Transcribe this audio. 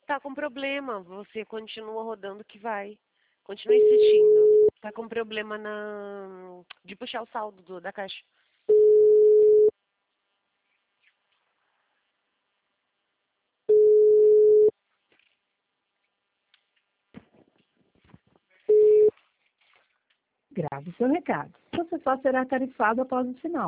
Tá com problema, você continua rodando que vai. Continua insistindo. Tá com problema de puxar o saldo da caixa. Grave seu recado. Você só será tarifado após o sinal.